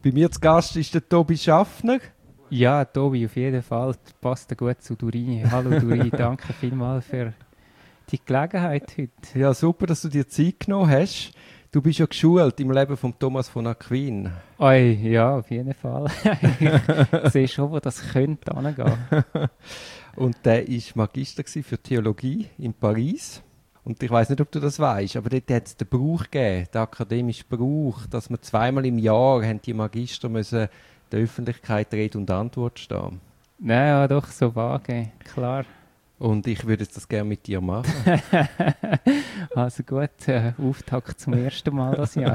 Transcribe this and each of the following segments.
Bei mir zu Gast ist der Tobi Schaffner. Ja, Tobi, auf jeden Fall. Passt gut zu Durini. Hallo Durini, danke vielmals für die Gelegenheit heute. Ja, super, dass du dir Zeit genommen hast. Du bist ja geschult im Leben von Thomas von Aquin. Oi, ja, auf jeden Fall. Ich sehe schon, wo das könnte hingehen. Und der war Magister für Theologie in Paris. Und ich weiß nicht, ob du das weißt, aber dort hat es den Brauch gegeben, den akademischen Brauch, dass wir zweimal im Jahr haben die Magister müssen der Öffentlichkeit Rede und Antwort stehen. Nein, ja, doch, so vage, klar. Und ich würde das gerne mit dir machen. Also gut, Auftakt zum ersten Mal das Jahr.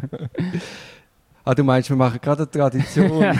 Du meinst, wir machen gerade eine Tradition?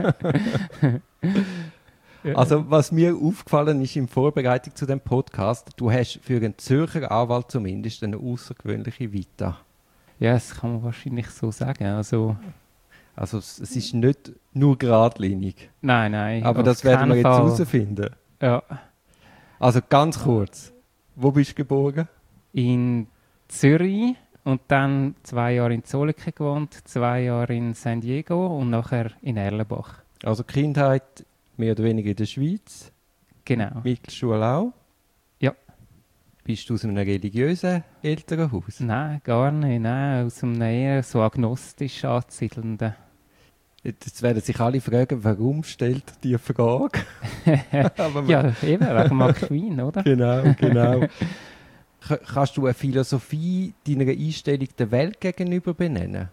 Also, was mir aufgefallen ist in Vorbereitung zu dem Podcast, du hast für einen Zürcher Anwalt zumindest eine außergewöhnliche Vita. Ja, das kann man wahrscheinlich so sagen. Also es ist nicht nur geradlinig. Nein. Aber das werden wir jetzt herausfinden. Ja. Also ganz kurz, wo bist du geboren? In Zürich und dann 2 Jahre in Zollikofen gewohnt, 2 Jahre in San Diego und nachher in Erlenbach. Also Kindheit mehr oder weniger in der Schweiz? Genau. Mittelschule auch? Ja. Bist du aus einem religiösen Elternhaus? Nein, gar nicht. Nein, aus einem eher so agnostisch anzusiedelnden. Jetzt werden sich alle fragen, warum stellt die Frage? Ja, eben, wegen Aquin, oder? Genau. Kannst du eine Philosophie deiner Einstellung der Welt gegenüber benennen?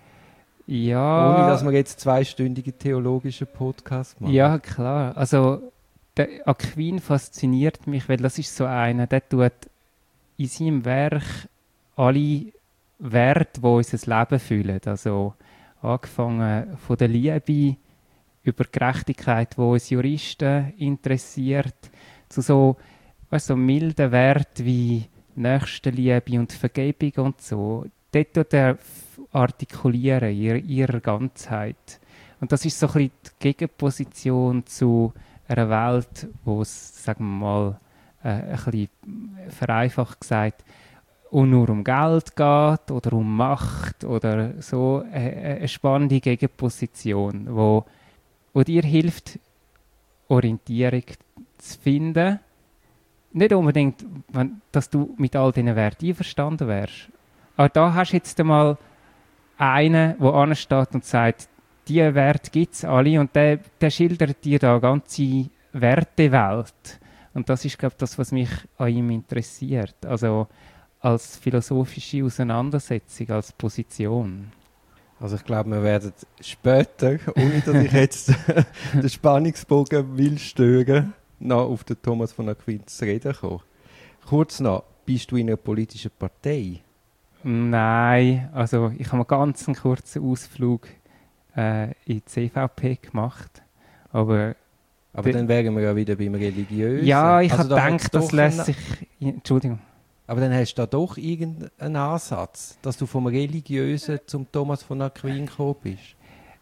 Ja. Ohne, dass wir jetzt 2-stündige theologische Podcast machen. Ja, klar. Also, der Aquin fasziniert mich, weil das ist so einer, der tut in seinem Werk alle Werte, die unser Leben füllen. Also, angefangen von der Liebe über Gerechtigkeit, die uns Juristen interessiert, zu so milden Werten wie Nächstenliebe und Vergebung und so. Dort tut er artikulieren in ihrer Ganzheit. Und das ist so ein bisschen die Gegenposition zu einer Welt, wo es, sagen wir mal, ein bisschen vereinfacht gesagt, und nur um Geld geht oder um Macht oder so eine spannende Gegenposition, wo dir hilft, Orientierung zu finden. Nicht unbedingt, dass du mit all diesen Werten einverstanden wärst. Aber da hast du jetzt einmal einen, der ansteht und sagt, diese Werte gibt es alle und der schildert dir da eine ganze Wertewelt. Und das ist, glaube ich, das, was mich an ihm interessiert. Also als philosophische Auseinandersetzung, als Position. Also ich glaube, wir werden später, ohne dass ich jetzt den Spannungsbogen will stören, noch auf den Thomas von Aquin zu reden kommen. Kurz noch, bist du in einer politischen Partei? Nein, also ich habe einen ganz kurzen Ausflug in die CVP gemacht, aber dann wären wir ja wieder beim Religiösen. Ja, ich habe gedacht, das lässt sich... Entschuldigung. Aber dann hast du da doch irgendeinen Ansatz, dass du vom Religiösen zum Thomas von Aquin gekommen bist?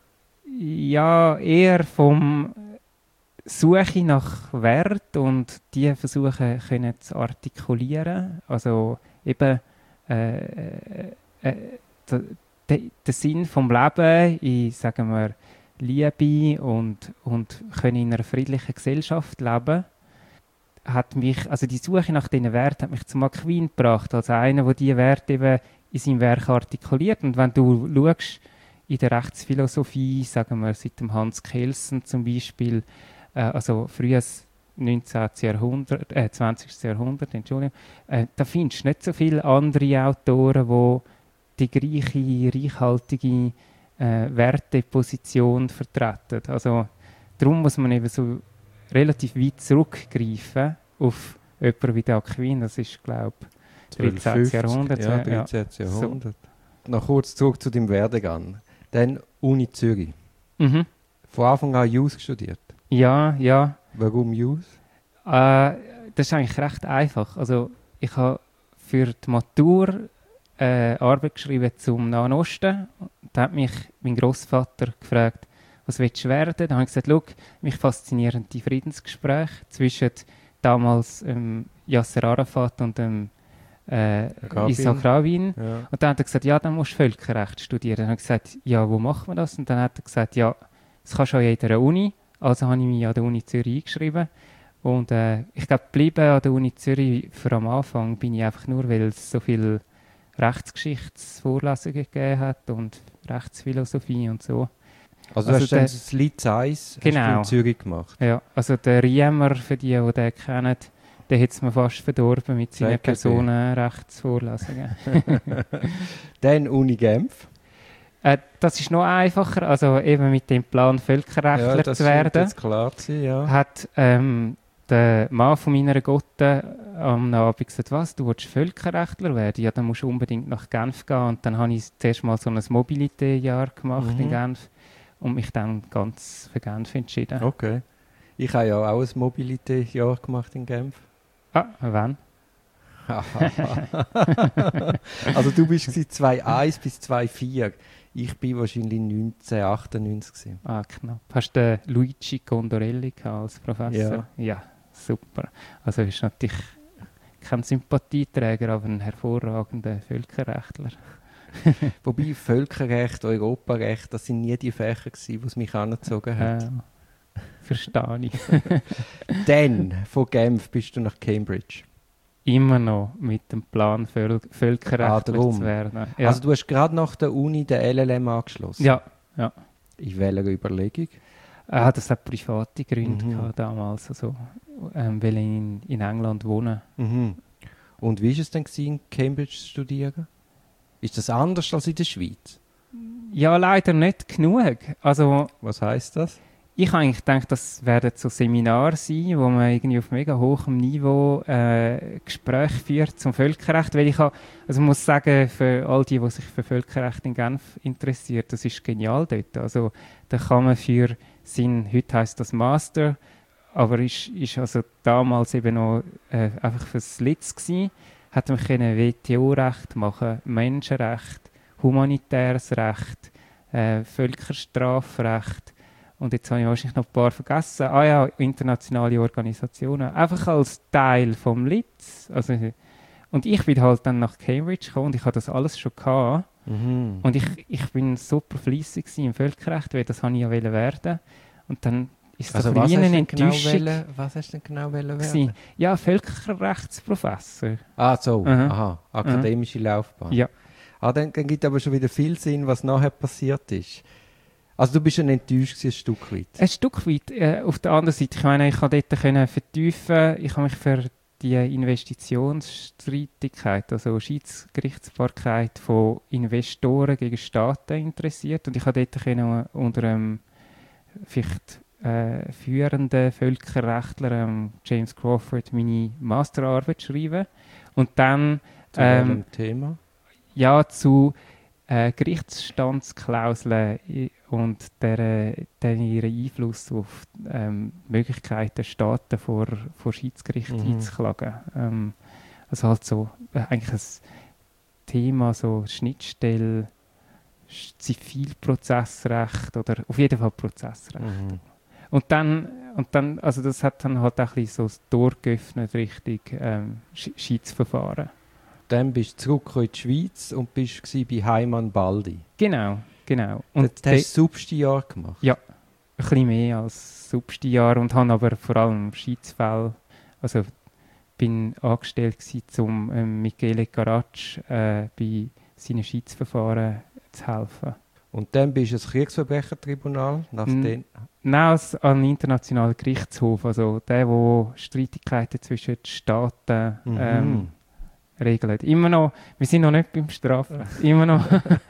Ja, eher vom Suche nach Wert und die versuchen können zu artikulieren. Also eben der Sinn vom Leben in, sagen wir, Liebe und können in einer friedlichen Gesellschaft leben, hat mich, also die Suche nach diesen Werten hat mich zum Aquin gebracht, als einer, der diese Werte eben in seinem Werk artikuliert. Und wenn du schaust, in der Rechtsphilosophie, sagen wir seit dem Hans Kelsen zum Beispiel, also frühes 19. Jahrhundert, 20. Jahrhundert, Entschuldigung, da findest du nicht so viele andere Autoren, die gleiche, reichhaltige Werteposition vertreten. Also darum muss man eben so relativ weit zurückgreifen auf jemanden wie der Aquin. Das ist, glaube ich, 13. Jahrhundert. Ja, 13. Jahrhundert. So. Noch kurz zurück zu deinem Werdegang. Dann Uni Zürich. Mhm. Von Anfang an Jus studiert? Ja. Warum Jus? Das ist eigentlich recht einfach. Also ich habe für die Matur Arbeit geschrieben zum Nahen Osten. Da hat mich mein Grossvater gefragt, was willst du werden? Dann habe ich gesagt, schau, mich faszinieren die Friedensgespräche zwischen damals Yasser Arafat und Isaac Rabin. Ja. Und dann hat er gesagt, ja, dann musst du Völkerrecht studieren. Dann habe ich gesagt, ja, wo macht man das? Und dann hat er gesagt, ja, das kannst du an jeder Uni. Also habe ich mich an der Uni Zürich eingeschrieben. Und ich glaube, geblieben an der Uni Zürich für am Anfang bin ich einfach nur, weil es so viele Rechtsgeschichtsvorlesungen gegeben hat und Rechtsphilosophie und so. Also du hast dann das Lied 1 genau. in Zürich gemacht? Ja, also der Riemer, für die den kennen, der hat es mir fast verdorben mit seinen Personenrechtsvorlesungen. Dann Uni Genf? Das ist noch einfacher, also eben mit dem Plan, Völkerrechtler zu werden. Das klar sein, ja. Hat der Mann von meiner Gotte am Abend gesagt, was, du willst Völkerrechtler werden? Ja, dann musst du unbedingt nach Genf gehen. Und dann habe ich zuerst mal so ein Mobilité-Jahr gemacht in Genf und mich dann ganz für Genf entschieden. Okay. Ich habe ja auch ein Mobilité-Jahr gemacht in Genf. Ah, wann? Also du bist 2001 bis 2004. Ich bin wahrscheinlich 1998 gewesen. Ah, knapp. Hast du den Luigi Condorelli als Professor? Ja, super. Also ist natürlich kein Sympathieträger, aber ein hervorragender Völkerrechtler. Wobei Völkerrecht, Europarecht, das sind nie die Fächer gewesen, die es mich angezogen hat. Verstehe ich. Dann, von Genf bist du nach Cambridge. Immer noch mit dem Plan, Völkerrechtler zu werden. Ja. Also du hast gerade nach der Uni den LLM angeschlossen? Ja. In welcher Überlegung? Das hat private Gründe gehabt damals, also, weil ich in England wohne. Und wie war es denn in Cambridge zu studieren? Ist das anders als in der Schweiz? Ja, leider nicht genug. Also, was heisst das? Ich habe eigentlich gedacht, das werden so Seminare sein, wo man irgendwie auf mega hohem Niveau Gespräche führt zum Völkerrecht. Weil ich muss sagen, für all die sich für Völkerrecht in Genf interessiert, das ist genial dort. Also da kann man für heute heisst das Master, aber ist also damals eben noch einfach fürs Litz gsi, hat man WTO-Recht machen, Menschenrecht, humanitäres Recht, Völkerstrafrecht. Und jetzt habe ich wahrscheinlich noch ein paar vergessen. Ah ja, internationale Organisationen. Einfach als Teil vom Litz. Also, und ich bin halt dann nach Cambridge gekommen und ich hatte das alles schon gehabt. Und ich bin super fleissig im Völkerrecht, weil das wollte ich ja werden. Und dann ist das also eine Enttäuschung. Was hast du denn genau werden? Ja, Völkerrechtsprofessor. Ah, so. Aha. Akademische Laufbahn. Ja. Dann gibt es aber schon wieder viel Sinn, was nachher passiert ist. Also du bist schon enttäuscht ein Stück weit? Ein Stück weit. Auf der anderen Seite, ich meine, ich konnte dort vertiefen. Ich habe mich für die Investitionsstreitigkeit, also Schiedsgerichtsbarkeit von Investoren gegen Staaten interessiert. Und ich habe dort unter einem vielleicht führenden Völkerrechtler, James Crawford, meine Masterarbeit schreiben. Und dann... Zu welchem Thema? Ja, zu Gerichtsstandsklauseln und ihren Einfluss auf Möglichkeiten, Staaten vor Schiedsgerichten einzuklagen. Also halt so eigentlich ein Thema, so Schnittstelle, Zivilprozessrecht oder auf jeden Fall Prozessrecht. Und dann, also das hat dann halt auch ein bisschen so das Tor geöffnet Richtung Schiedsverfahren. Dann bist du zurück in die Schweiz und bist bei Heimann Baldi. Genau. Und hast du das Substi-Jahr gemacht? Ja, ein bisschen mehr als Substi-Jahr und habe aber vor allem Schiedsfälle, also bin angestellt um Michele Caracci bei seinen Schiedsverfahren zu helfen. Und dann bist du ins Kriegsverbrechertribunal? Nein, an den Internationalen Gerichtshof, also der, wo Streitigkeiten zwischen den Staaten regelt. Immer noch, wir sind noch nicht beim Strafrecht. Immer noch.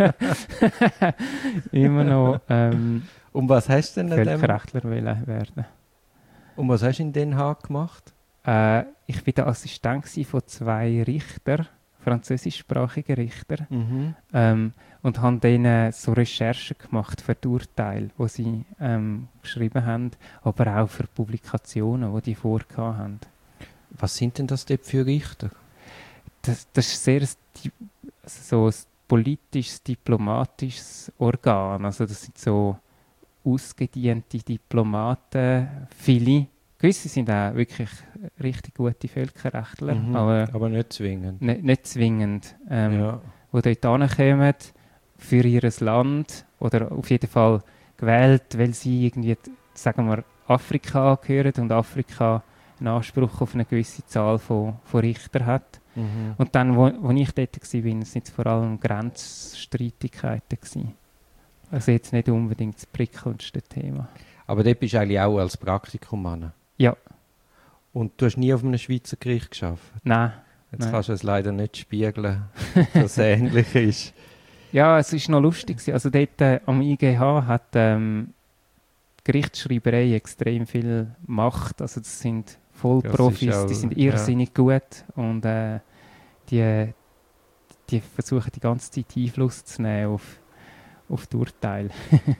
Und was hast du denn Völkerrechtler werden. Und was hast du in Den Haag gemacht? Ich war der Assistent von 2 Richtern, französischsprachigen Richtern, und habe denen so Recherchen gemacht für die Urteile, die sie geschrieben haben, aber auch für Publikationen, die vorgehabt haben. Was sind denn das dort für Richter? Das ist sehr so ein politisches, diplomatisches Organ. Also das sind so ausgediente Diplomaten, viele Gewisse sind auch wirklich richtig gute Völkerrechtler, aber nicht zwingend. Nicht zwingend. Ja. Die dort hinkommen für ihr Land oder auf jeden Fall gewählt, weil sie irgendwie, sagen wir, Afrika angehören und Afrika einen Anspruch auf eine gewisse Zahl von Richtern hat. Und dann, wo ich dort war, sind es vor allem Grenzstreitigkeiten gewesen. Also jetzt nicht unbedingt das prickelndste Thema. Aber dort bist du eigentlich auch als Praktikum an. Ja. Und du hast nie auf einem Schweizer Gericht gearbeitet? Nein. Jetzt kannst du es leider nicht spiegeln, dass es ähnlich ist. Ja, es war noch lustig. Also dort am IGH hat Gerichtsschreiberei extrem viel Macht. Also das sind Vollprofis, auch, die sind irrsinnig gut und die versuchen die ganze Zeit Einfluss zu nehmen auf die Urteile.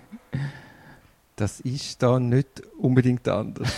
Das ist da nicht unbedingt anders.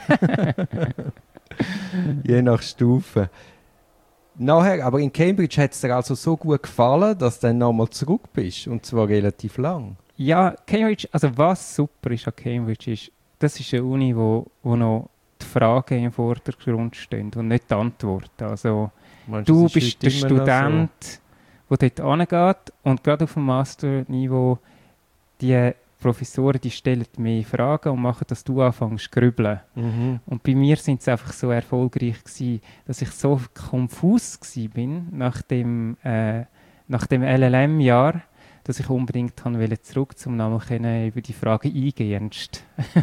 Je nach Stufe. Nachher, aber in Cambridge hat es dir also so gut gefallen, dass du dann nochmal zurück bist, und zwar relativ lang. Ja, Cambridge, also was super ist an Cambridge ist, das ist eine Uni, wo noch die Fragen im Vordergrund stehen und nicht die Antworten. Also Meinst du das ist bist der heute immer noch Student, der dort hingeht und gerade auf dem Masterniveau die Professoren, die stellen mehr Fragen und machen, dass du anfängst zu grübeln. Und bei mir sind es einfach so erfolgreich gewesen, dass ich so konfus bin nach dem LLM-Jahr, dass ich unbedingt zurück zum Namen über die Frage eingehend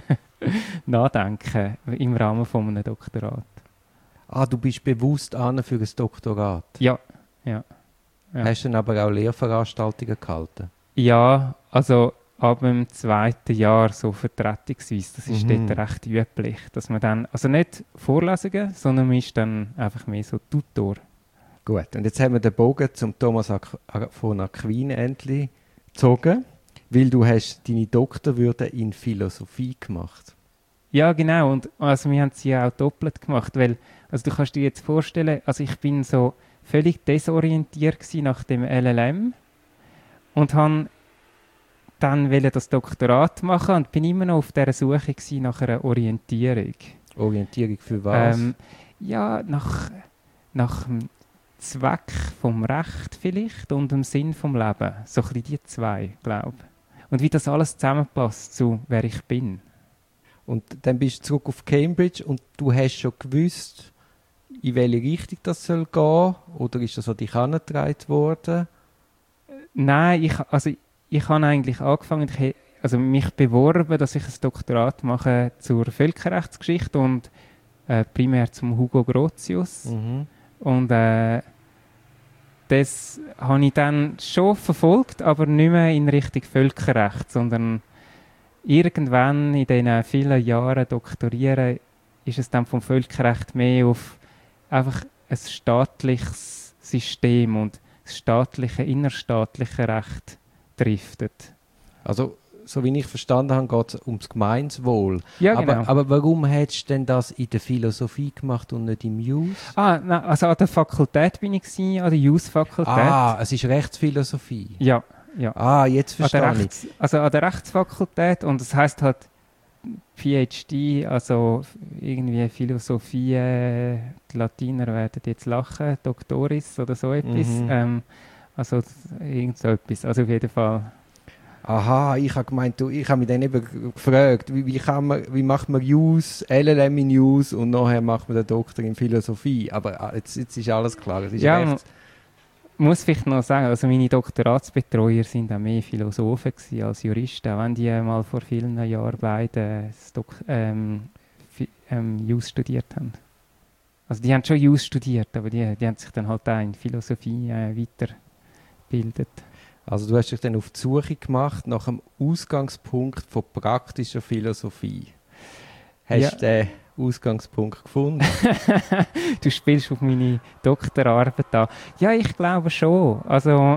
nachdenken im Rahmen von einem Doktorat. Ah, du bist bewusst an für ein Doktorat? Ja. Hast du dann aber auch Lehrveranstaltungen gehalten? Ja, also ab dem 2. Jahr so vertretungsweise. Das ist dort recht üblich, dass man dann, also nicht Vorlesungen, sondern man ist dann einfach mehr so Tutor. Gut, und jetzt haben wir den Bogen zum Thomas von Aquin endlich gezogen, weil du hast deine Doktorwürde in Philosophie gemacht. Ja, genau, und also wir haben sie ja auch doppelt gemacht, weil, also du kannst dir jetzt vorstellen, also ich bin so völlig desorientiert gewesen nach dem LLM und habe dann das Doktorat machen und bin immer noch auf dieser Suche gewesen nach einer Orientierung. Orientierung für was? Ja, nach dem Zweck vom Recht vielleicht und dem Sinn vom Leben. So ein bisschen die zwei, glaube ich. Und wie das alles zusammenpasst zu wer ich bin. Und dann bist du zurück auf Cambridge und du hast schon gewusst, in welche Richtung das soll gehen? Oder ist das an dich herangetragen worden? Nein, ich habe eigentlich angefangen, mich beworben, dass ich ein Doktorat mache zur Völkerrechtsgeschichte und primär zum Hugo Grotius. Und das habe ich dann schon verfolgt, aber nicht mehr in Richtung Völkerrecht, sondern irgendwann in diesen vielen Jahren Doktorieren ist es dann vom Völkerrecht mehr auf einfach ein staatliches System und das innerstaatliche Recht driftet. Also, so wie ich verstanden habe, geht es ums Gemeinswohl. Ja, genau. Aber warum hättest du denn das in der Philosophie gemacht und nicht im Jus? Nein, also an der Fakultät bin ich gewesen, an der Jus-Fakultät. Es ist Rechtsphilosophie. Ja. Jetzt verstehe ich. Also an der Rechtsfakultät und das heisst halt PhD, also irgendwie Philosophie, die Latiner werden jetzt lachen, Doktoris oder so etwas. Also irgend so etwas, also auf jeden Fall. Aha, ich habe gemeint, ich habe mich dann eben gefragt, wie macht man Jus, LLM in Jus und nachher macht man den Doktor in Philosophie. Aber jetzt ist alles klar, es ist Recht. Muss vielleicht noch sagen, also meine Doktoratsbetreuer sind auch mehr Philosophen gewesen als Juristen, auch wenn die mal vor vielen Jahren beide Jus studiert haben. Also die haben schon Jus studiert, aber die haben sich dann halt auch in Philosophie weitergebildet. Also du hast dich dann auf die Suche gemacht nach einem Ausgangspunkt von praktischer Philosophie. Hast du den Ausgangspunkt gefunden? Du spielst auf meine Doktorarbeit an. Ja, ich glaube schon. Also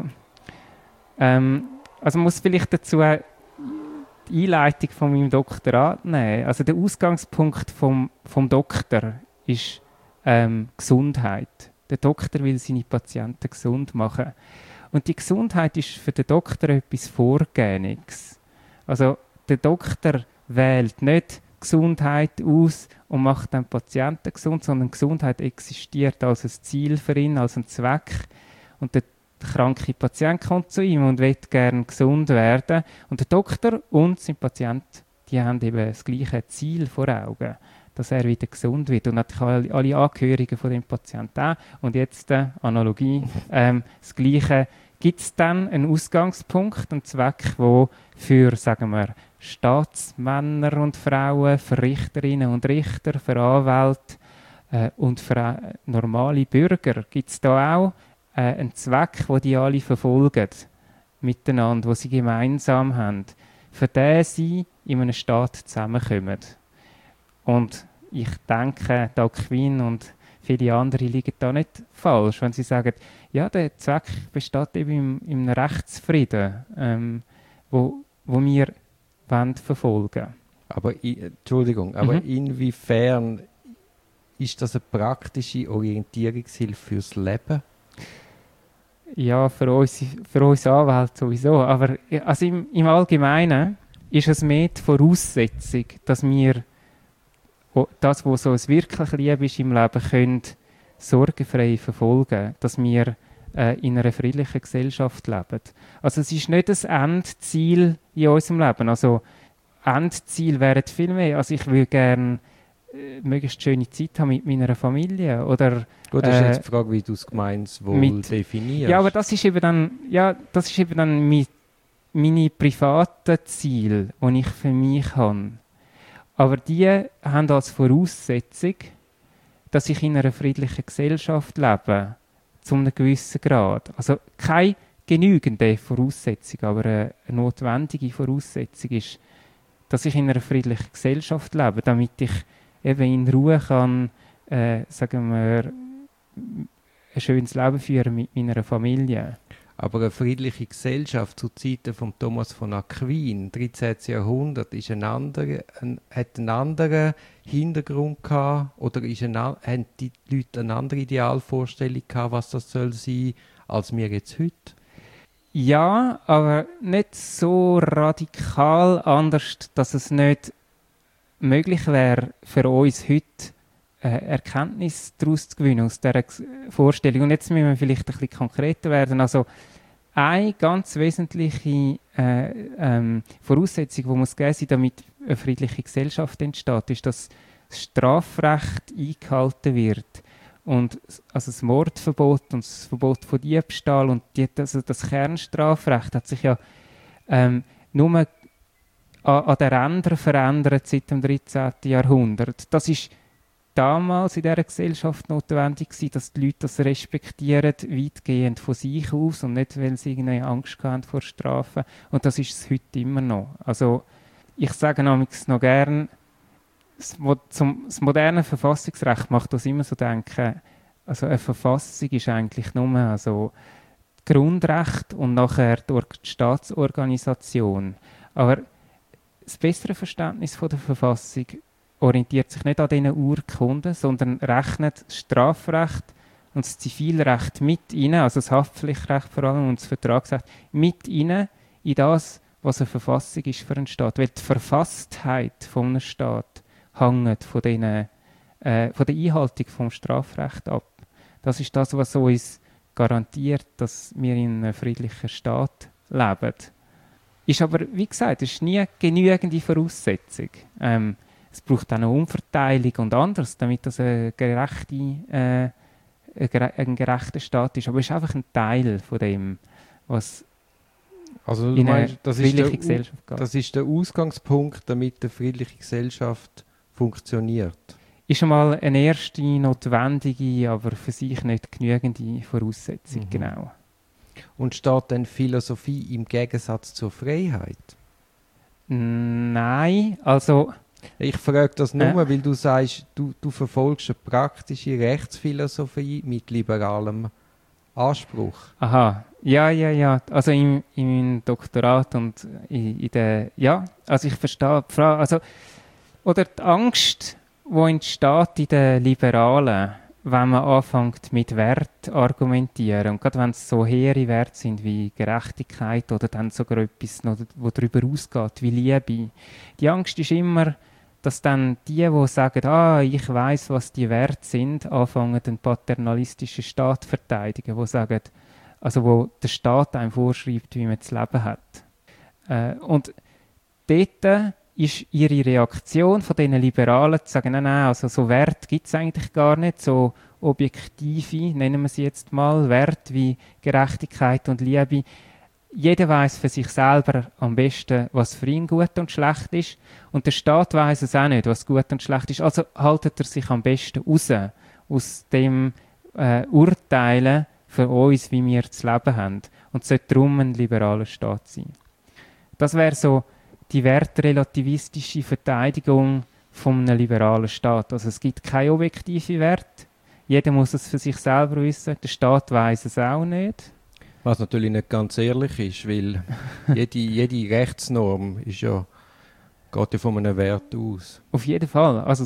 muss vielleicht dazu die Einleitung von meinem Doktorat nehmen. Also der Ausgangspunkt vom Doktor ist Gesundheit. Der Doktor will seine Patienten gesund machen. Und die Gesundheit ist für den Doktor etwas Vorgehendes. Also der Doktor wählt nicht Gesundheit aus und macht dann Patienten gesund, sondern Gesundheit existiert als ein Ziel für ihn, als ein Zweck. Und der kranke Patient kommt zu ihm und will gerne gesund werden. Und der Doktor und sein Patient, die haben eben das gleiche Ziel vor Augen, dass er wieder gesund wird. Und natürlich alle Angehörigen von dem Patienten auch. Und jetzt Analogie, das Gleiche. Gibt es dann einen Ausgangspunkt, einen Zweck, wo für, sagen wir, Staatsmänner und Frauen, für Richterinnen und Richter, für Anwälte und für normale Bürger, gibt es da auch einen Zweck, den die alle verfolgen, miteinander, den sie gemeinsam haben, für den sie in einem Staat zusammenkommen. Und ich denke, die Aquin und viele andere liegen da nicht falsch, wenn sie sagen, ja, der Zweck besteht eben im Rechtsfrieden, wo wir verfolgen wollen. Aber, inwiefern ist das eine praktische Orientierungshilfe fürs Leben? Ja, für uns Anwälte sowieso. Aber also im Allgemeinen ist es mehr die Voraussetzung, dass wir das, was so ein wirklich Liebe ist im Leben, können sorgenfrei verfolgen, dass wir in einer friedlichen Gesellschaft leben. Also es ist nicht das Endziel in unserem Leben. Also Endziel wäre viel mehr. Also ich würde gerne möglichst schöne Zeit haben mit meiner Familie. Oder, gut, das ist jetzt die Frage, wie du das Gemeinswohl definierst. Ja, aber das ist eben dann, meine privaten Ziele, die ich für mich habe. Aber die haben als Voraussetzung, dass ich in einer friedlichen Gesellschaft lebe, zu einem gewissen Grad. Also keine genügende Voraussetzung, aber eine notwendige Voraussetzung ist, dass ich in einer friedlichen Gesellschaft lebe, damit ich eben in Ruhe kann, sagen wir, ein schönes Leben führen mit meiner Familie. Aber eine friedliche Gesellschaft zu Zeiten von Thomas von Aquin, 13. Jahrhundert, ist hat einen anderen Hintergrund gehabt, oder haben die Leute eine andere Idealvorstellung gehabt, was das soll sein, als wir jetzt heute? Ja, aber nicht so radikal anders, dass es nicht möglich wäre, für uns heute Erkenntnis daraus zu gewinnen, aus dieser Vorstellung. Und jetzt müssen wir vielleicht ein bisschen konkreter werden. Also eine ganz wesentliche Voraussetzung, die muss gegeben sein, damit eine friedliche Gesellschaft entsteht, ist, dass das Strafrecht eingehalten wird. Und also das Mordverbot und das Verbot von Diebstahl und das Kernstrafrecht hat sich ja nur an den Rändern verändert seit dem 13. Jahrhundert. Das ist damals in dieser Gesellschaft notwendig gewesen, dass die Leute das respektieren, weitgehend von sich aus und nicht, weil sie irgendwie Angst haben vor Strafen. Und das ist es heute immer noch. Also ich sage nämlich noch gern, das moderne Verfassungsrecht macht uns immer so denken, also eine Verfassung ist eigentlich nur also Grundrecht und nachher die Staatsorganisation. Aber das bessere Verständnis von der Verfassung orientiert sich nicht an diesen Urkunden, sondern rechnet das Strafrecht und das Zivilrecht mit rein, also das Haftpflichtrecht vor allem und das Vertragsrecht, mit rein in das, was eine Verfassung ist für einen Staat. Weil die Verfasstheit von einem Staat hängt von der Einhaltung vom Strafrecht ab. Das ist das, was uns garantiert, dass wir in einem friedlichen Staat leben. Ist aber, wie gesagt, es ist nie genügende Voraussetzung. Es braucht auch eine Umverteilung und anderes, damit das ein gerechter Staat ist. Aber es ist einfach ein Teil von dem, was also in eine friedliche Gesellschaft geht. Das ist der Ausgangspunkt, damit eine friedliche Gesellschaft funktioniert. Ist einmal eine erste notwendige, aber für sich nicht genügende Voraussetzung, genau. Und steht denn Philosophie im Gegensatz zur Freiheit? Nein, also... Ich frage das nur, weil du sagst, du verfolgst eine praktische Rechtsphilosophie mit liberalem Anspruch. Aha, ja. Also im Doktorat und in der... Ja, also ich verstehe die Frage. Also, oder die Angst, die entsteht in den Liberalen, wenn man anfängt mit Wert zu argumentieren. Und gerade wenn es so hehre Werte sind wie Gerechtigkeit oder dann sogar etwas, noch, das darüber ausgeht, wie Liebe. Die Angst ist immer, dass dann die sagen, ich weiss, was die Werte sind, anfangen, den paternalistischen Staat zu verteidigen, wo der Staat einem vorschreibt, wie man zu leben hat. Und dort ist ihre Reaktion von diesen Liberalen zu sagen, nein, also so Werte gibt es eigentlich gar nicht, so objektive, nennen wir sie jetzt mal, Werte wie Gerechtigkeit und Liebe. Jeder weiß für sich selber am besten, was für ihn gut und schlecht ist. Und der Staat weiß es auch nicht, was gut und schlecht ist. Also haltet er sich am besten raus, aus dem Urteilen für uns, wie wir zu leben haben. Und es sollte darum ein liberaler Staat sein. Das wäre so die wertrelativistische Verteidigung von einem liberalen Staat. Also es gibt keine objektive Werte. Jeder muss es für sich selber wissen. Der Staat weiß es auch nicht. Was natürlich nicht ganz ehrlich ist, weil jede Rechtsnorm geht ja von einem Wert aus. Auf jeden Fall. Also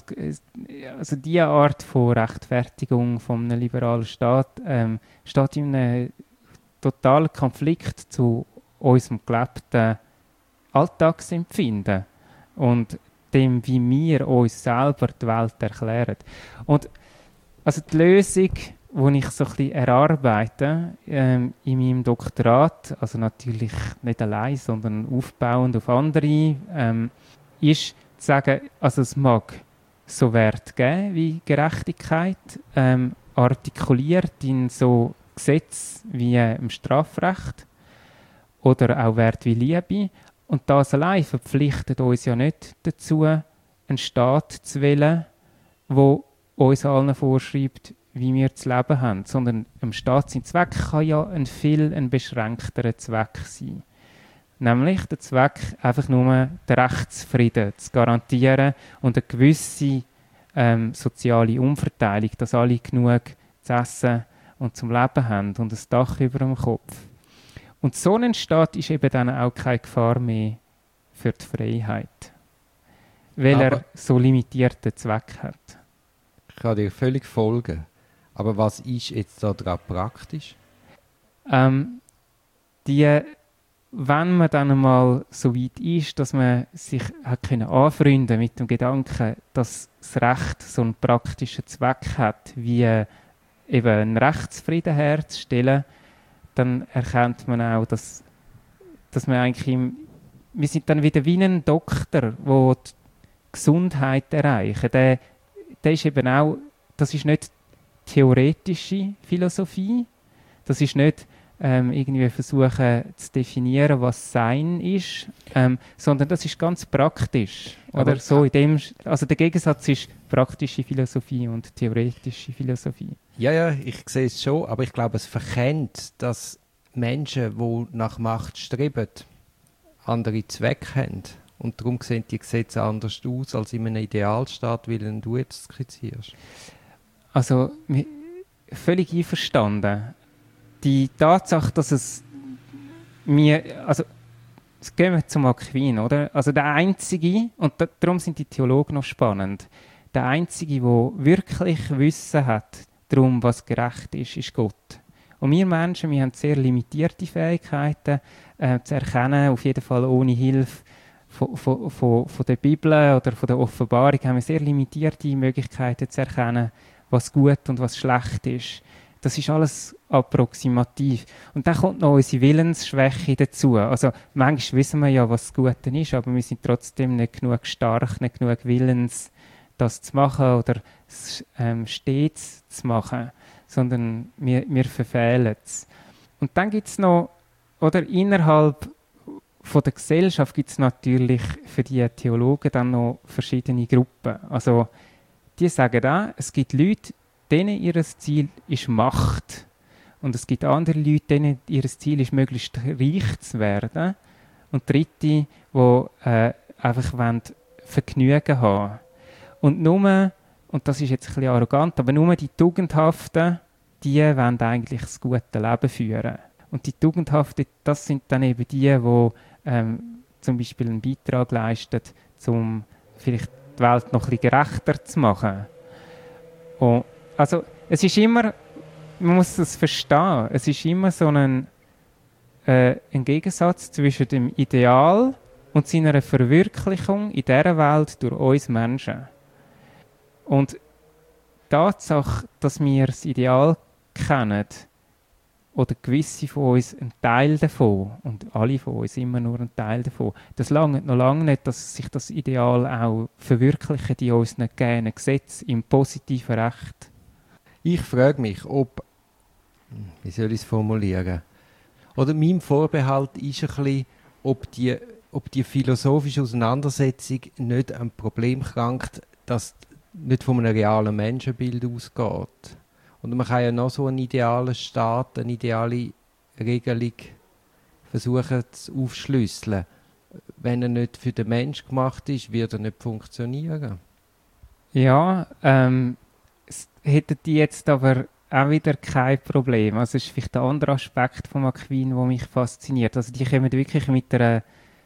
diese Art von Rechtfertigung von einem liberalen Staat steht in einem totalen Konflikt zu unserem gelebten Alltagsempfinden und dem, wie wir uns selber die Welt erklären. Und also die Lösung, die ich so ein bisschen erarbeite in meinem Doktorat, also natürlich nicht allein, sondern aufbauend auf andere, ist zu sagen, also es mag so Werte geben wie Gerechtigkeit, artikuliert in so Gesetzen wie im Strafrecht oder auch Werte wie Liebe. Und das allein verpflichtet uns ja nicht dazu, einen Staat zu wählen, der uns allen vorschreibt, wie wir zu leben haben, sondern ein Staat sein Zweck kann ja ein viel beschränkterer Zweck sein. Nämlich der Zweck, einfach nur den Rechtsfrieden zu garantieren und eine gewisse soziale Umverteilung, dass alle genug zu essen und zum Leben haben und ein Dach über dem Kopf. Und so ein Staat ist eben dann auch keine Gefahr mehr für die Freiheit, weil er so limitierten Zweck hat. Ich kann dir völlig folgen. Aber was ist jetzt daran praktisch? Wenn man dann einmal so weit ist, dass man sich anfreunden mit dem Gedanken, dass das Recht so einen praktischen Zweck hat, wie eben einen Rechtsfrieden herzustellen, dann erkennt man auch, dass wir eigentlich wir sind dann wieder wie ein Doktor, der die Gesundheit erreicht. Der ist eben auch, das ist nicht theoretische Philosophie, das ist nicht irgendwie versuchen zu definieren, was Sein ist, sondern das ist ganz praktisch. Oder so also der Gegensatz ist praktische Philosophie und theoretische Philosophie. Ja, ich sehe es schon, aber ich glaube, es verkennt, dass Menschen, die nach Macht streben, andere Zwecke haben. Und darum sehen die Gesetze anders aus als in einem Idealstaat, wie du jetzt skizzierst. Also, völlig einverstanden. Die Tatsache, dass es jetzt gehen wir zum Aquin, oder? Also der Einzige, und darum sind die Theologen noch spannend, der Einzige, der wirklich Wissen hat darum, was gerecht ist, ist Gott. Und wir Menschen, wir haben sehr limitierte Fähigkeiten zu erkennen, auf jeden Fall ohne Hilfe von der Bibel oder von der Offenbarung, haben wir sehr limitierte Möglichkeiten zu erkennen, was gut und was schlecht ist. Das ist alles approximativ. Und dann kommt noch unsere Willensschwäche dazu. Also manchmal wissen wir ja, was das Gute ist, aber wir sind trotzdem nicht genug stark, nicht genug willens, das zu machen oder es stets zu machen, sondern wir verfehlen es. Und dann gibt es noch, oder innerhalb von der Gesellschaft gibt es natürlich für die Theologen dann noch verschiedene Gruppen. Also die sagen auch, es gibt Leute, denen ihr Ziel ist Macht. Und es gibt andere Leute, denen ihr Ziel ist, möglichst reich zu werden. Und Dritte, die einfach Vergnügen haben. Und das ist jetzt ein bisschen arrogant, aber nur die Tugendhaften, die wollen eigentlich das gute Leben führen. Und die Tugendhaften, das sind dann eben die zum Beispiel einen Beitrag leisten, um vielleicht die Welt noch ein bisschen gerechter zu machen. Und also es ist immer, man muss das verstehen, es ist immer so ein Gegensatz zwischen dem Ideal und seiner Verwirklichung in dieser Welt durch uns Menschen. Und die Tatsache, dass wir das Ideal kennen, oder gewisse von uns einen Teil davon, und alle von uns immer nur einen Teil davon, das lange noch lange nicht, dass sich das Ideal auch verwirklicht in unseren gegebenen Gesetzen, im positiven Recht. Ich frage mich, wie soll ich es formulieren? Oder mein Vorbehalt ist ein bisschen, ob die philosophische Auseinandersetzung nicht ein Problem krankt, das nicht von einem realen Menschenbild ausgeht. Und man kann ja noch so einen idealen Staat, eine ideale Regelung versuchen zu aufschlüsseln. Wenn er nicht für den Mensch gemacht ist, wird er nicht funktionieren. Ja, hätten die jetzt aber auch wieder kein Problem. Also das ist vielleicht der andere Aspekt von Aquin, der mich fasziniert. Also die kommen wirklich mit einer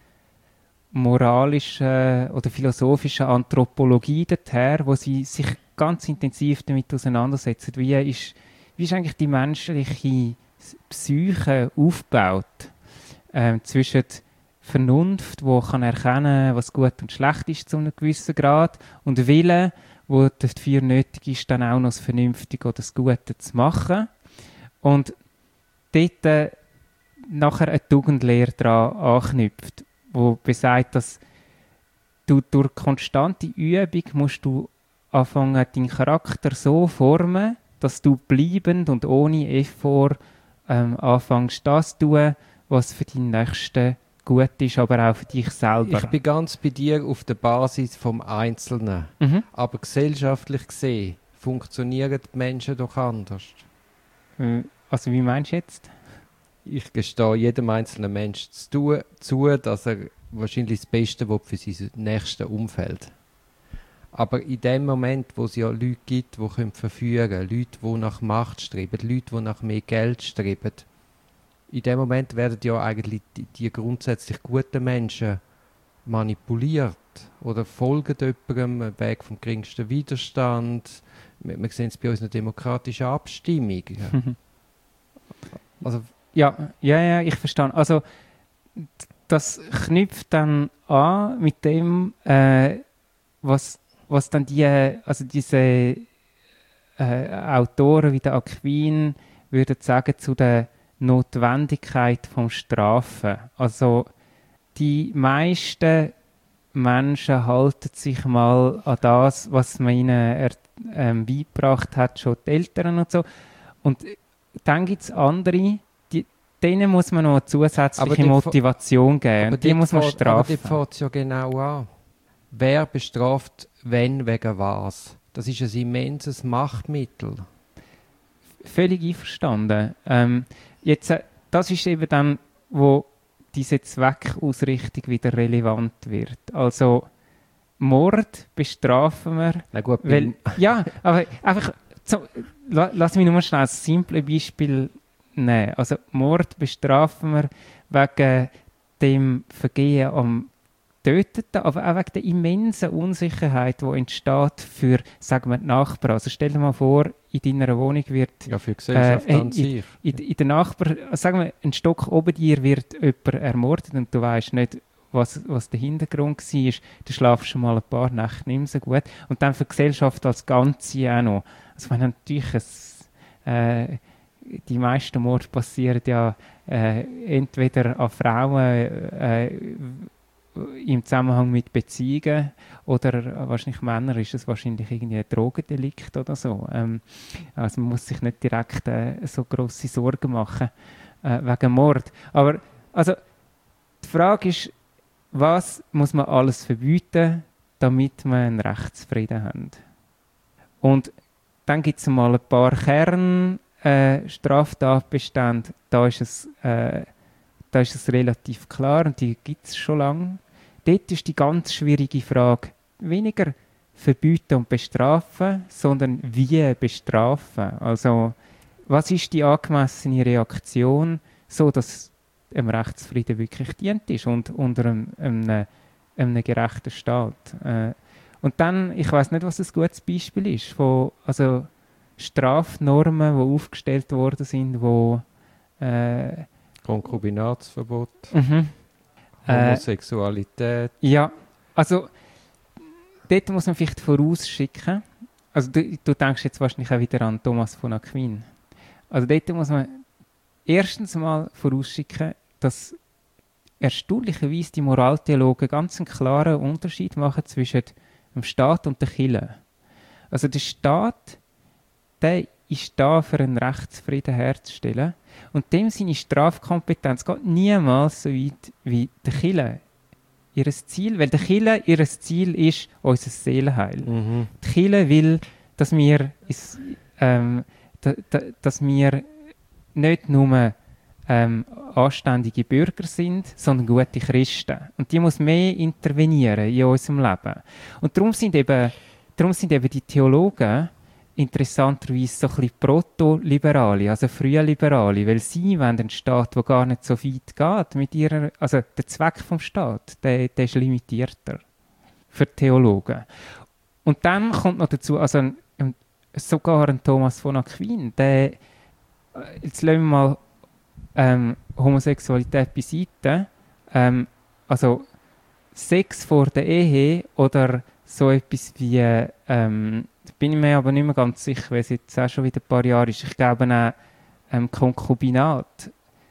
moralischen oder philosophischen Anthropologie daher, wo sie sich ganz intensiv damit auseinandersetzen. Wie ist eigentlich die menschliche Psyche aufgebaut? Zwischen Vernunft, die kann erkennen, was gut und schlecht ist zu einem gewissen Grad, und Wille, wo dafür nötig ist, dann auch noch das Vernünftige oder das Gute zu machen. Und dort nachher eine Tugendlehre daran anknüpft, wo besagt, dass du durch konstante Übung musst du anfangen, deinen Charakter so formen, dass du bleibend und ohne Effort anfängst, das zu tun, was für deinen Nächsten gut ist, aber auch für dich selber. Ich bin ganz bei dir auf der Basis vom Einzelnen. Aber gesellschaftlich gesehen funktionieren die Menschen doch anders. Also wie meinst du jetzt? Ich gestehe jedem einzelnen Menschen zu, dass er wahrscheinlich das Beste will für sein nächstes Umfeld. Aber in dem Moment, wo es ja Leute gibt, die verführen können, Leute, die nach Macht streben, Leute, die nach mehr Geld streben, in dem Moment werden ja eigentlich die grundsätzlich guten Menschen manipuliert oder folgen jemandem, Weg vom geringsten Widerstand. Wir sehen es bei unseren demokratischen Abstimmungen. Also, ja, ich verstehe. Also das knüpft dann an mit dem, was dann diese Autoren wie der Aquin würden sagen zu der Notwendigkeit vom Strafen. Also die meisten Menschen halten sich mal an das, was man ihnen beigebracht hat, schon die Eltern und so. Und dann gibt es andere, denen muss man noch eine zusätzliche Motivation geben. Und die muss man strafen. Aber dort fängt es ja genau an. Wer bestraft wenn, wegen was? Das ist ein immenses Machtmittel. Völlig einverstanden. Das ist eben dann, wo diese Zweckausrichtung wieder relevant wird. Also Mord bestrafen wir. Na gut, ja, aber einfach, lass mich nur schnell ein simples Beispiel nehmen. Also Mord bestrafen wir wegen dem Vergehen am Töteten, aber auch wegen der immensen Unsicherheit, die entsteht für, sagen wir, die Nachbarn. Also stell dir mal vor, in deiner Wohnung wird... Ja, für die Gesellschaft an sich. In der Nachbar, sagen wir, ein Stock oben dir wird jemand ermordet und du weißt nicht, was der Hintergrund war. Du schlafst schon mal ein paar Nächte nicht mehr so gut. Und dann für die Gesellschaft als Ganze auch noch. Also wenn natürlich die meisten Morde passieren ja entweder an Frauen im Zusammenhang mit Beziehungen oder wahrscheinlich Männer ist es wahrscheinlich irgendwie ein Drogendelikt oder so. Also man muss sich nicht direkt so grosse Sorgen machen wegen Mord. Aber also die Frage ist, was muss man alles verbieten, damit wir einen Rechtsfrieden haben? Und dann gibt es mal ein paar Straftatbestände, da ist es relativ klar und die gibt es schon lange. Dort ist die ganz schwierige Frage weniger verbieten und bestrafen, sondern wie bestrafen. Also was ist die angemessene Reaktion, so dass einem Rechtsfrieden wirklich dient ist und unter einem gerechten Staat. Und dann, ich weiß nicht, was ein gutes Beispiel ist, von also Strafnormen, die aufgestellt worden sind, wo Konkubinatsverbot. Homosexualität. Ja, also dort muss man vielleicht vorausschicken, also du denkst jetzt wahrscheinlich auch wieder an Thomas von Aquin. Also dort muss man erstens mal vorausschicken, dass erstaunlicherweise die Moraltheologen ganz einen klaren Unterschied machen zwischen dem Staat und der Kirche. Also der Staat, der ist da, für einen Rechtsfrieden herzustellen. Und dem seine Strafkompetenz geht niemals so weit wie der Kirche. Ihres Ziel, weil der Kirche, ihres Ziel ist unser Seelenheil. Mhm. Die Kirche will, dass wir nicht nur anständige Bürger sind, sondern gute Christen. Und die muss mehr intervenieren in unserem Leben. Und darum sind eben die Theologen interessanterweise so ein bisschen Proto-Liberale, also frühe Liberale, weil sie wollen einen Staat, der gar nicht so weit geht mit ihrer, also der Zweck vom Staat, der ist limitierter für Theologen. Und dann kommt noch dazu, also sogar ein Thomas von Aquin, jetzt lassen wir mal Homosexualität beiseite, also Sex vor der Ehe oder so etwas wie, bin ich mir aber nicht mehr ganz sicher, weil es jetzt auch schon wieder ein paar Jahre ist. Ich glaube auch Konkubinat,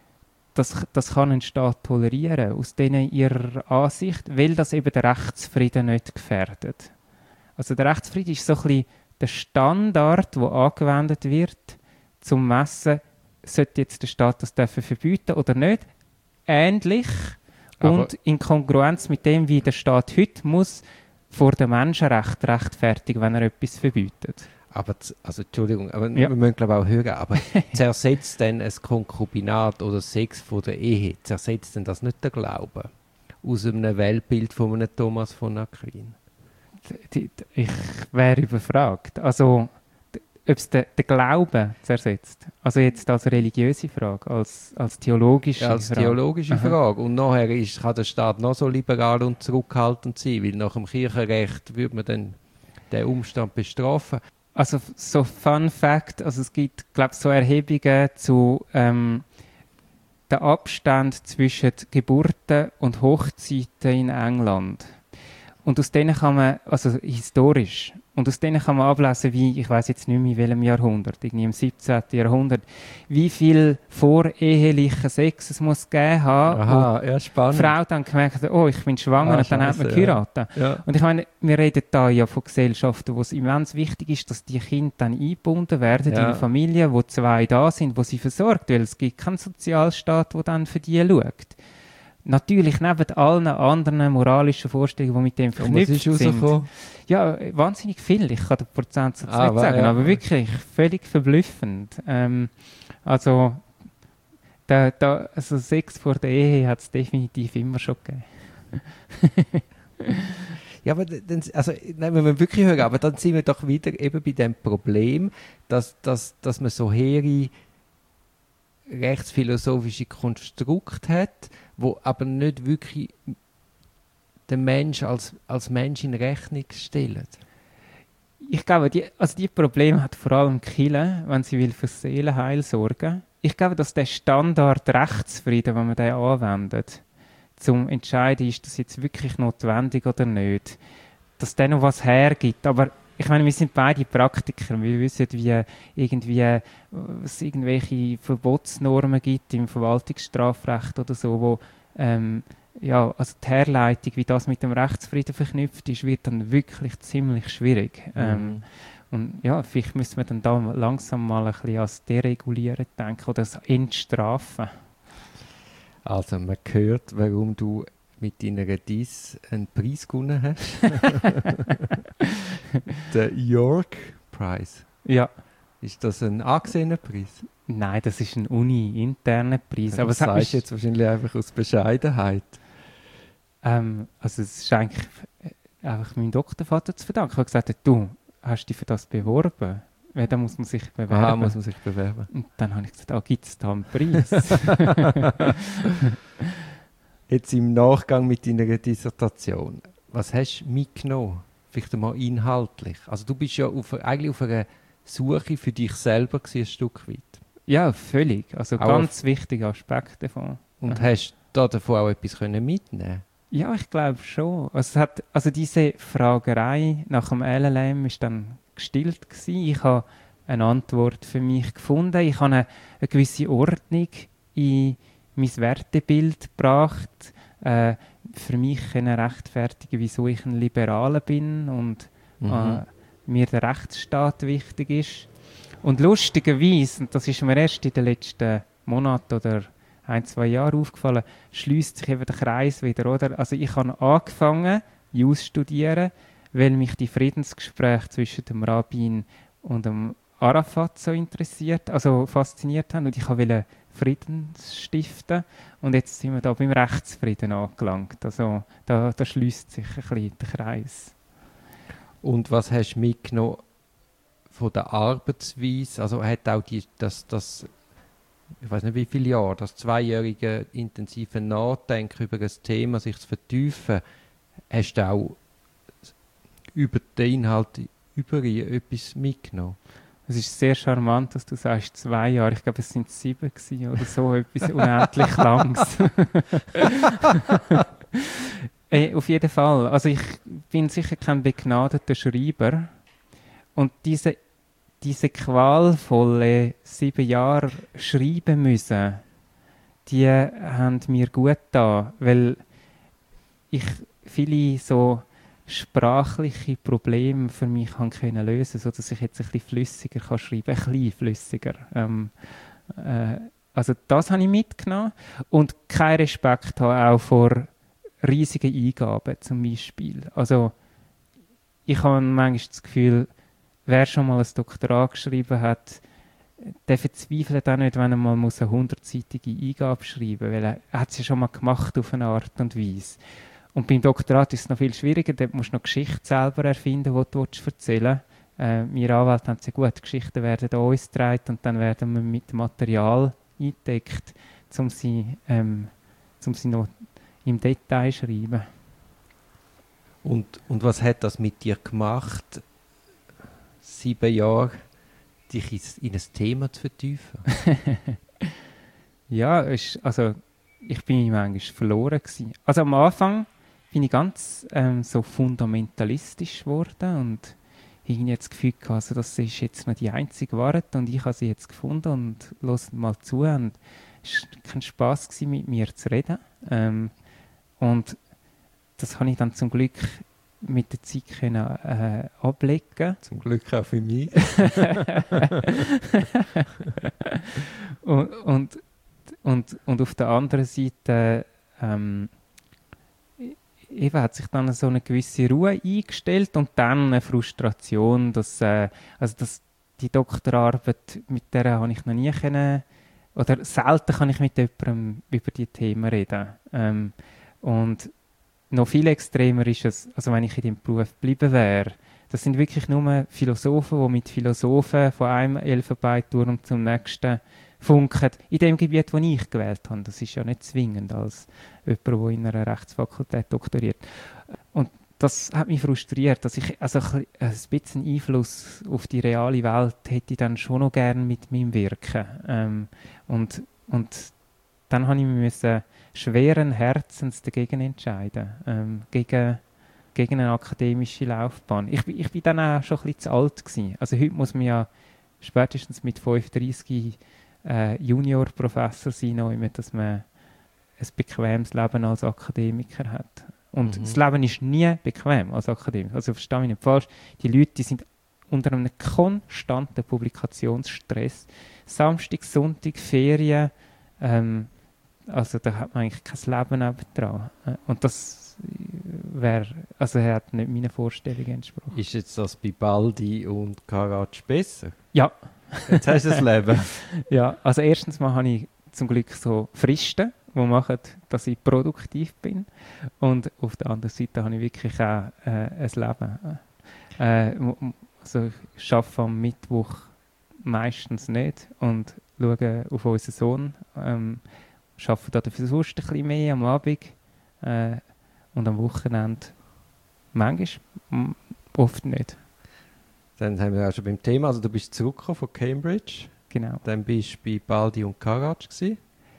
das kann ein Staat tolerieren, aus denen ihrer Ansicht, weil das eben den Rechtsfrieden nicht gefährdet. Also der Rechtsfrieden ist so ein bisschen der Standard, der angewendet wird, zum Messen, sollte jetzt der Staat das verbieten oder nicht. Ähnlich und in Kongruenz mit dem, wie der Staat heute muss vor dem Menschenrecht rechtfertigen, wenn er etwas verbietet. Aber, Entschuldigung, aber wir müssen glaube auch hören, aber zersetzt denn ein Konkubinat oder Sex vor der Ehe, zersetzt denn das nicht der Glauben? Aus einem Weltbild von einem Thomas von Aquin? Ich wäre überfragt. Also, ob es den Glauben zersetzt. Also jetzt als religiöse Frage, als theologische Frage. Als theologische Frage. Und nachher kann der Staat noch so liberal und zurückhaltend sein, weil nach dem Kirchenrecht würde man dann den Umstand bestrafen. Also so Fun Fact, also es gibt, glaube ich, so Erhebungen zu den Abstand zwischen Geburten und Hochzeiten in England. Und aus denen kann man, also historisch, und aus denen kann man ablesen, wie, ich weiß jetzt nicht mehr in welchem Jahrhundert, irgendwie im 17. Jahrhundert, wie viel vorehelichen Sex es muss gegeben haben. Aha, ja, spannend. Die Frau dann gemerkt hat, oh, ich bin schwanger, und dann hat man geheiratet. Ja. Und ich meine, wir reden da ja von Gesellschaften, wo es immens wichtig ist, dass die Kinder dann eingebunden werden in eine Familie, wo zwei da sind, wo sie versorgt, weil es gibt keinen Sozialstaat, der dann für die schaut. Natürlich neben allen anderen moralischen Vorstellungen, die mit dem verknüpft sind. Ja, wahnsinnig viel. Ich kann den Prozentsatz nicht sagen, aber wirklich völlig verblüffend. Also Sex vor der Ehe hat es definitiv immer schon gegeben. Ja, aber dann, wenn wir wirklich hören, aber dann sind wir doch wieder eben bei dem Problem, dass man so hehre rechtsphilosophische Konstrukte hat, wo aber nicht wirklich den Menschen als Mensch in Rechnung stellen. Ich glaube, die Probleme hat vor allem die Kirche, wenn sie will für das Seelenheil sorgen. Ich glaube, dass der Standard Rechtsfrieden, wenn man den anwendet, zum Entscheiden, ist das jetzt wirklich notwendig oder nicht, dass der noch was hergibt. Aber ich meine, wir sind beide Praktiker. Wir wissen, wie es irgendwelche Verbotsnormen gibt im Verwaltungsstrafrecht oder so, wo also die Herleitung, wie das mit dem Rechtsfrieden verknüpft ist, wird dann wirklich ziemlich schwierig. Und ja, vielleicht müssen wir dann da langsam mal ein bisschen als Deregulieren denken oder als Entstrafen. Also man hört, warum du mit deiner Diss einen Preis gewonnen hast. Der York Prize. Ja. Ist das ein angesehener Preis? Nein, das ist ein uni-interner Preis. Aber das sagst du jetzt wahrscheinlich einfach aus Bescheidenheit. Also es ist eigentlich einfach meinem Doktorvater zu verdanken. Er hat gesagt, du, hast dich für das beworben? Weil dann muss man sich bewerben. Aha, muss man sich bewerben. Und dann habe ich gesagt, gibt es da einen Preis? Jetzt im Nachgang mit deiner Dissertation, was hast du mitgenommen? Vielleicht einmal inhaltlich. Also du bist ja eigentlich auf einer Suche für dich selber gewesen, ein Stück weit. Ja, völlig. Also auch ganz wichtiger Aspekt davon. Und hast da davon auch etwas mitnehmen? Ja, ich glaube schon. Also diese Fragerei nach dem LLM ist dann gestillt gewesen. Ich habe eine Antwort für mich gefunden. Ich habe eine gewisse Ordnung in mein Wertebild gebracht. Für mich können rechtfertigen, wieso ich ein Liberaler bin und mir der Rechtsstaat wichtig ist. Und lustigerweise, und das ist mir erst in den letzten Monaten oder 1-2 Jahren aufgefallen, schließt sich eben der Kreis wieder, oder? Also ich habe angefangen, Jus studieren, weil mich die Friedensgespräche zwischen dem Rabin und dem Arafat so fasziniert haben, und ich wollte Frieden stiften, und jetzt sind wir da beim Rechtsfrieden angelangt. Also da schließt sich ein bisschen der Kreis. Und was hast du mitgenommen von der Arbeitsweise? Also hat auch das ich weiß nicht wie viele Jahre, das 2-jährige intensive Nachdenken über ein Thema, sich zu vertiefen, hast du auch über den Inhalt etwas mitgenommen? Es ist sehr charmant, dass du sagst 2 Jahre. Ich glaube, es sind 7 gewesen oder so, etwas unendlich Langes. Auf jeden Fall. Also ich bin sicher kein begnadeter Schreiber. Und diese qualvolle 7 Jahre schreiben müssen, die haben mir gut getan, weil ich viele so sprachliche Probleme für mich können lösen, sodass ich jetzt ein bisschen flüssiger kann schreiben kann, ein bisschen flüssiger. Also das habe ich mitgenommen, und keinen Respekt habe auch vor riesigen Eingaben zum Beispiel. Also ich habe manchmal das Gefühl, wer schon mal ein Doktorat geschrieben hat, der verzweifelt auch nicht, wenn er mal eine 100-seitige Eingabe schreiben muss, weil er hat es ja schon mal gemacht auf eine Art und Weise. Und beim Doktorat ist es noch viel schwieriger, dort musst du noch Geschichte selber erfinden, die du erzählen willst. Wir Anwälte haben es ja gut, Geschichten werden an uns getragen und dann werden wir mit Material eingedeckt, um sie noch im Detail zu schreiben. Und was hat das mit dir gemacht, 7 Jahre, dich in ein Thema zu vertiefen? Ja, ich bin manchmal verloren gewesen. Also am Anfang bin ich ganz so fundamentalistisch geworden und irgendwie jetzt das Gefühl gehabt, also das ist jetzt noch die einzige Wahrheit und ich habe sie jetzt gefunden und hört mal zu. Und es war kein Spass gewesen, mit mir zu reden. Und das habe ich dann zum Glück mit der Zeit können, ablegen. Zum Glück auch für mich. und auf der anderen Seite eben hat sich dann so eine gewisse Ruhe eingestellt und dann eine Frustration, dass die Doktorarbeit, mit der habe ich noch nie können, oder selten kann ich mit jemandem über die Themen reden. Und noch viel extremer ist es, also wenn ich in dem Beruf geblieben wäre, das sind wirklich nur Philosophen, die mit Philosophen von einem Elfenbeinturm zum nächsten funken, in dem Gebiet, das ich gewählt habe. Das ist ja nicht zwingend als jemand, der in einer Rechtsfakultät doktoriert. Und das hat mich frustriert, dass ich also ein bisschen Einfluss auf die reale Welt hätte ich dann schon noch gerne mit meinem Wirken. Und dann habe ich mich schweren Herzens dagegen entscheiden, gegen eine akademische Laufbahn. Ich bin dann auch schon ein bisschen zu alt gewesen. Also heute muss man ja spätestens mit 35 Juniorprofessor sein, dass man ein bequemes Leben als Akademiker hat. Und das Leben ist nie bequem als Akademiker. Also verstehe mich nicht falsch. Die Leute, die sind unter einem konstanten Publikationsstress. Samstag, Sonntag, Ferien. Also da hat man eigentlich kein Leben nebendran. Und das hat nicht meinen Vorstellungen entsprochen. Ist jetzt das bei Baldi und Karatsch besser? Ja. Jetzt hast du das Leben. Ja, also erstens mal habe ich zum Glück so Fristen, die machen, dass ich produktiv bin. Und auf der anderen Seite habe ich wirklich auch ein Leben. Also ich arbeite am Mittwoch meistens nicht und schaue auf unseren Sohn. Arbeite dafür sonst ein bisschen mehr am Abend und am Wochenende manchmal, oft nicht. Dann sind wir auch schon beim Thema. Also du bist zurückgekommen von Cambridge. Genau. Dann bist du bei Baldi und Karatsch gewesen.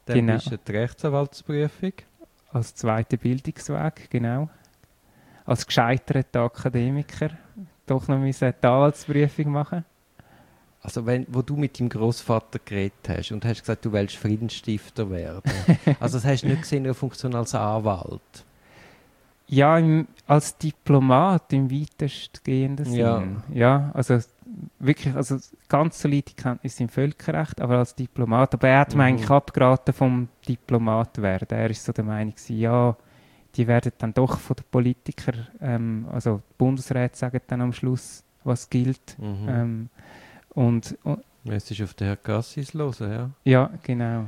Dann Genau. bist du die Rechtsanwaltsprüfung. Als zweiter Bildungsweg, genau. Als gescheiterter Akademiker doch noch die Anwaltsprüfung machen. Also wo du mit deinem Großvater geredet hast und hast gesagt, du willst Friedensstifter werden. Also das hast du nicht gesehen in der Funktion als Anwalt. Ja, als Diplomat im weitestgehenden Sinn. Ja. Ja, also wirklich, also ganz solide Kenntnisse im Völkerrecht, aber als Diplomat. Aber er hat mir eigentlich abgeraten vom Diplomat werden. Er war so der Meinung, ja, die werden dann doch von den Politikern, also die Bundesräte sagen dann am Schluss, was gilt. Und Es ist auf den Herrn Cassis los, ja. ja, genau.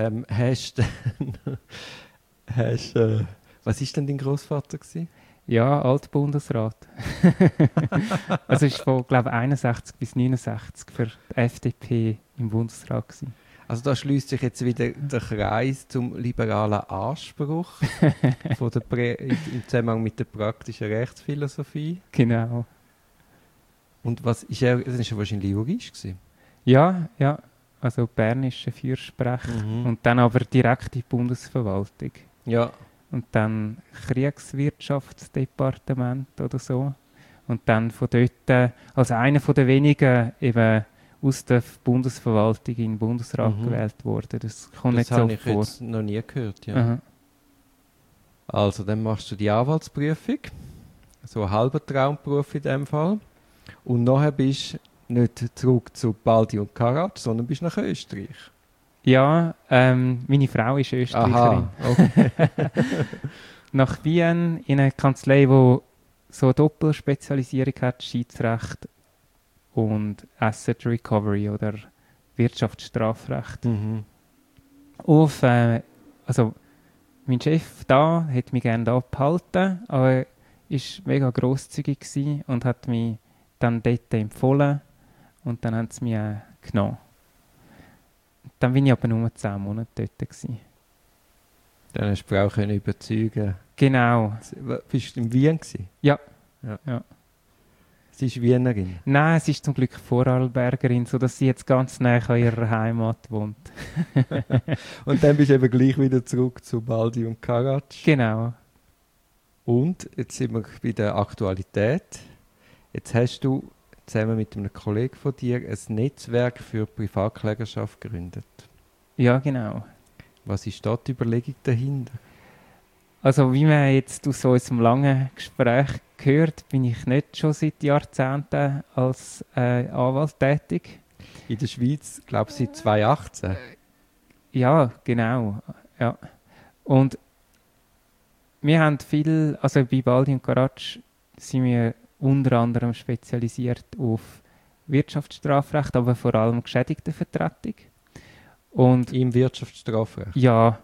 Was ist denn dein Großvater gewesen? Ja, Altbundesrat. Also es war von, glaube ich, 61 bis 69 für die FDP im Bundesrat gewesen. Also da schließt sich jetzt wieder der Kreis zum liberalen Anspruch von im Zusammenhang mit der praktischen Rechtsphilosophie. Genau. Und was ist er? Das ist ja wahrscheinlich Jurist gewesen. Ja, ja. Also bernischer Fürsprecher und dann aber direkt in die Bundesverwaltung. Ja. Und dann Kriegswirtschaftsdepartement oder so. Und dann von dort, als einer von den wenigen eben aus der Bundesverwaltung in den Bundesrat gewählt worden. Das kommt nicht so vor. Das habe ich jetzt noch nie gehört, ja. Aha. Also, dann machst du die Anwaltsprüfung. So ein halber Traumberuf in dem Fall. Und nachher bist du nicht zurück zu Baldi und Karatsch, sondern bist nach Österreich. Ja, meine Frau ist Österreicherin. Aha, okay. Nach Wien in einer Kanzlei, die so eine Doppelspezialisierung hat, Schiedsrecht und Asset Recovery oder Wirtschaftsstrafrecht. Also mein Chef da hat mich gerne da behalten, aber er war mega grosszügig gewesen und hat mich dann dort empfohlen und dann haben sie mich genommen. Dann bin ich aber nur 10 Monate dort gewesen. Dann hast du die Frau können überzeugen. Genau. Bist du in Wien gewesen? Ja. Sie ist Wienerin? Nein, sie ist zum Glück Vorarlbergerin, sodass sie jetzt ganz nah an ihrer Heimat wohnt. Und dann bist du eben gleich wieder zurück zu Baldi und Karatsch. Genau. Und jetzt sind wir bei der Aktualität. Jetzt hast du zusammen mit einem Kollegen von dir ein Netzwerk für Privatklägerschaft gegründet. Ja, genau. Was ist da die Überlegung dahinter? Also wie man jetzt aus unserem langen Gespräch gehört, bin ich nicht schon seit Jahrzehnten als Anwalt tätig. In der Schweiz, glaube ich, seit 2018. Ja, genau. Ja. Und wir haben viel, also bei Baldi und Karatsch sind wir unter anderem spezialisiert auf Wirtschaftsstrafrecht, aber vor allem Geschädigtenvertretung. Und im Wirtschaftsstrafrecht? Ja.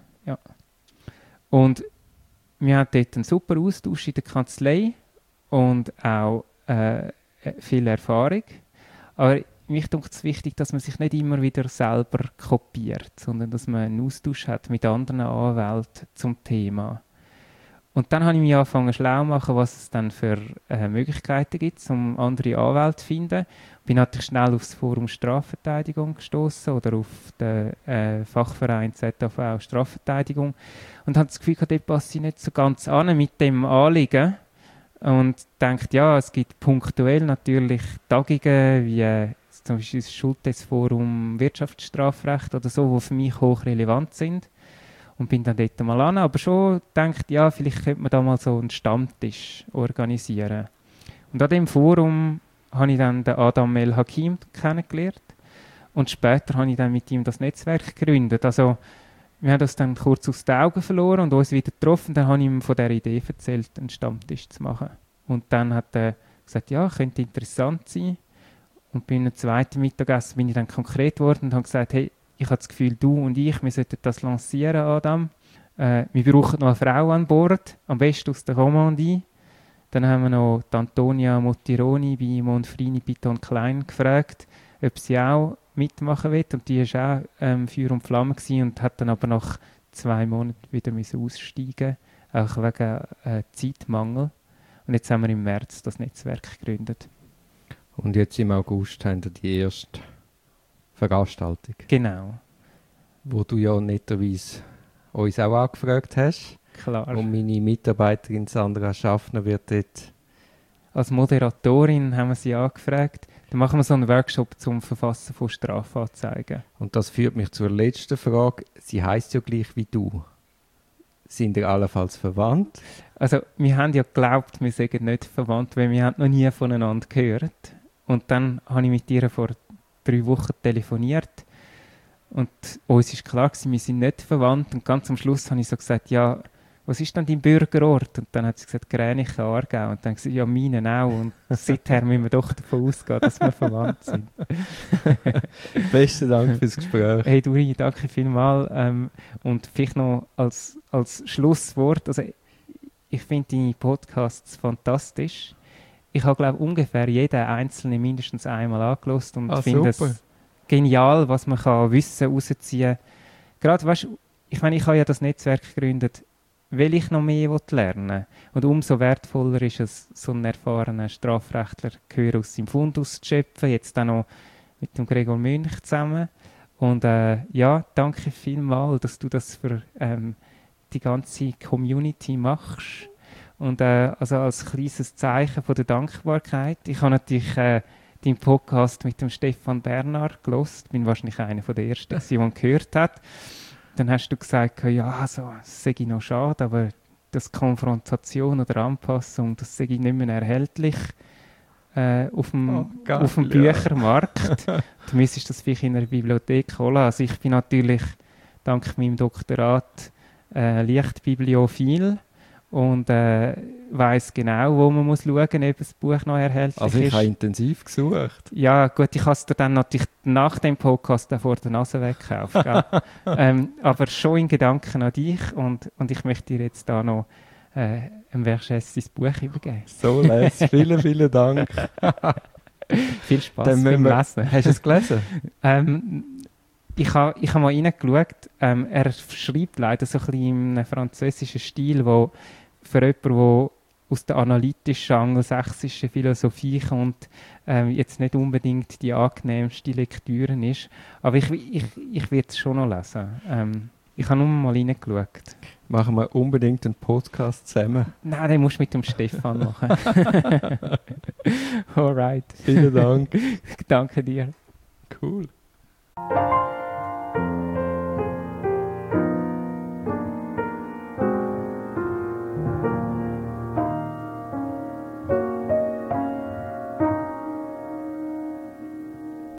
Und wir haben dort einen super Austausch in der Kanzlei und auch viel Erfahrung. Aber mich denke es wichtig, dass man sich nicht immer wieder selber kopiert, sondern dass man einen Austausch hat mit anderen Anwälten zum Thema. Und dann habe ich mich angefangen schlau zu machen, was es dann für Möglichkeiten gibt, um andere Anwälte zu finden. Bin natürlich schnell auf das Forum Strafverteidigung gestoßen oder auf den Fachverein ZAV Strafverteidigung und habe das Gefühl, dort passe ich nicht so ganz an mit dem Anliegen und denke, ja, es gibt punktuell natürlich Tagungen wie zum Beispiel das Schultesforum Wirtschaftsstrafrecht oder so, die für mich hochrelevant sind. Und bin dann dort mal an, aber schon gedacht, ja, vielleicht könnte man da mal so einen Stammtisch organisieren. Und an dem Forum habe ich dann den Adam El Hakim kennengelernt und später habe ich dann mit ihm das Netzwerk gegründet. Also wir haben das dann kurz aus den Augen verloren und uns wieder getroffen. Dann habe ich ihm von dieser Idee erzählt, einen Stammtisch zu machen. Und dann hat er gesagt, ja, könnte interessant sein. Und bei einem zweiten Mittagessen bin ich dann konkret geworden und habe gesagt, hey, ich habe das Gefühl, du und ich, wir sollten das lancieren, Adam. Wir brauchen noch eine Frau an Bord, am besten aus der Romandie. Dann haben wir noch die Antonia Mottironi bei Monfrini Piton Klein gefragt, ob sie auch mitmachen will. Und die war auch Feuer und Flamme gewesen und hat dann aber nach 2 Monaten wieder aussteigen, auch wegen Zeitmangel. Und jetzt haben wir im März das Netzwerk gegründet. Und jetzt im August haben wir die erste Veranstaltung. Genau. wo du ja netterweise uns auch angefragt hast. Klar. Und meine Mitarbeiterin Sandra Schaffner wird dort... Als Moderatorin haben wir sie angefragt. Dann machen wir so einen Workshop zum Verfassen von Strafanzeigen. Und das führt mich zur letzten Frage. Sie heisst ja gleich wie du. Sind ihr allenfalls verwandt? Also, wir haben ja geglaubt, wir seien nicht verwandt, weil wir haben noch nie voneinander gehört. Und dann habe ich mit ihr vor 3 Wochen telefoniert. Und uns ist klar gewesen, wir sind nicht verwandt. Und ganz am Schluss habe ich so gesagt, ja, was ist denn dein Bürgerort? Und dann hat sie gesagt, Gränichen, Aargau. Und dann habe ich gesagt, ja, meinen auch. Und seither müssen wir doch davon ausgehen, dass wir verwandt sind. Besten Dank fürs Gespräch. Hey Duri, danke vielmals. Und vielleicht noch als Schlusswort, also ich finde deine Podcasts fantastisch. Ich habe, glaube ich, ungefähr jeden einzelnen mindestens einmal angehört und finde es genial, was man kann Wissen rausziehen kann. Gerade, weißt, ich meine, ich habe ja das Netzwerk gegründet, weil ich noch mehr lernen will. Und umso wertvoller ist es, so einen erfahrenen Strafrechtler Gehör aus seinem Fundus zu schöpfen, jetzt auch noch mit dem Gregor Münch zusammen. Und ja, danke vielmals, dass du das für die ganze Community machst. Und also als kleines Zeichen von der Dankbarkeit. Ich habe natürlich deinen Podcast mit dem Stefan Bernhard gehört. Ich bin wahrscheinlich einer der Ersten, der ihn gehört hat. Dann hast du gesagt, ja, also, das sei noch schade, aber das Konfrontation oder Anpassung, das sei nicht mehr erhältlich auf dem Büchermarkt. Du müsstest das vielleicht in einer Bibliothek holen. Also ich bin natürlich dank meinem Doktorat leicht bibliophil und weiss genau, wo man muss schauen muss, ob das Buch noch erhältlich ist. Also ich habe intensiv gesucht. Ja gut, ich habe es dir dann natürlich nach dem Podcast vor der Nase weggekauft. Aber schon in Gedanken an dich und ich möchte dir jetzt da noch ein Verges ins Buch übergeben. So, Les, vielen, vielen Dank. Viel Spaß beim Lesen. Hast du es gelesen? Ich habe mal reingeschaut. Er schreibt leider so ein bisschen in einem französischen Stil, wo für jemanden, der aus der analytischen, angelsächsischen Philosophie kommt, jetzt nicht unbedingt die angenehmste Lektüre ist. Aber ich werde es schon noch lesen. Ich habe nur mal reingeschaut. Machen wir unbedingt einen Podcast zusammen? Nein, den musst du mit dem Stefan machen. Alright. Vielen Dank. Danke dir. Cool.